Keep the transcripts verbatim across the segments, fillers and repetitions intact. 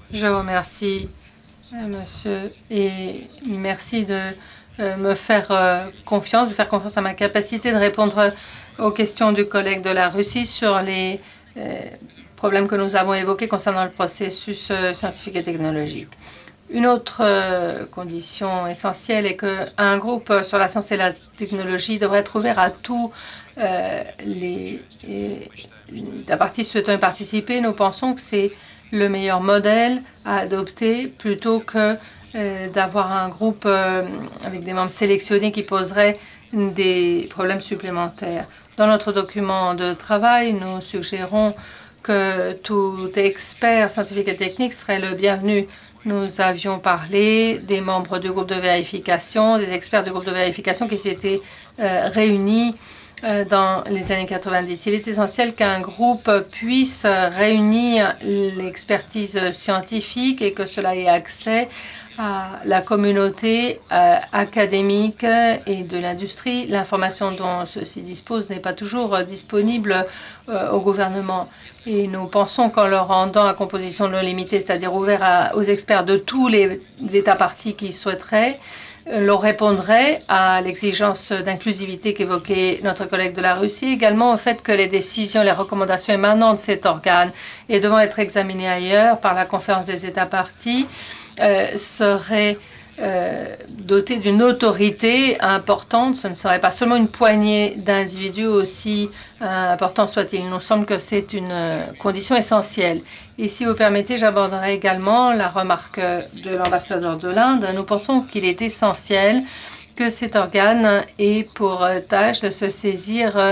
Je vous remercie, euh, monsieur, et merci de euh, me faire euh, confiance, de faire confiance à ma capacité de répondre aux questions du collègue de la Russie sur les euh, problèmes que nous avons évoqués concernant le processus euh, scientifique et technologique. Une autre euh, condition essentielle est qu'un groupe sur la science et la technologie devrait être ouvert à tous euh, les, les, les parties souhaitant y participer. Nous pensons que c'est le meilleur modèle à adopter plutôt que euh, d'avoir un groupe euh, avec des membres sélectionnés qui poseraient des problèmes supplémentaires. Dans notre document de travail, nous suggérons que tout expert scientifique et technique serait le bienvenu. Nous avions parlé des membres du groupe de vérification, des experts du groupe de vérification qui s'étaient euh, réunis euh, dans les années quatre-vingt-dix. Il est essentiel qu'un groupe puisse réunir l'expertise scientifique et que cela ait accès à la communauté euh, académique et de l'industrie. L'information dont ceux-ci disposent n'est pas toujours euh, disponible euh, au gouvernement. Et nous pensons qu'en le rendant à composition non limitée, c'est-à-dire ouvert à, aux experts de tous les États parties qui souhaiteraient, l'on répondrait à l'exigence d'inclusivité qu'évoquait notre collègue de la Russie, également au fait que les décisions, les recommandations émanant de cet organe et devant être examinées ailleurs par la conférence des États parties euh, seraient euh, doté d'une autorité importante. Ce ne serait pas seulement une poignée d'individus, aussi euh, important soit-il. Il nous semble que c'est une euh, condition essentielle. Et si vous permettez, j'aborderai également la remarque de l'ambassadeur de l'Inde. Nous pensons qu'il est essentiel que cet organe ait pour tâche de se saisir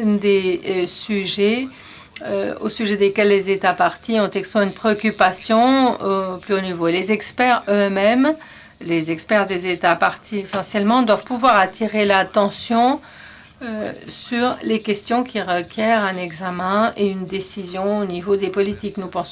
des euh, sujets euh, au sujet desquels les États parties ont exprimé une préoccupation au plus haut niveau. Les experts eux-mêmes, les experts des États parties essentiellement, doivent pouvoir attirer l'attention euh, sur les questions qui requièrent un examen et une décision au niveau des politiques. Nous pensons